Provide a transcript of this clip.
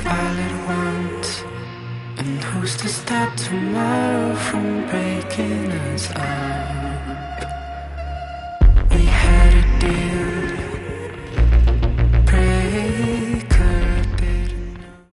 all at once? And who's to stop tomorrow from breaking us up?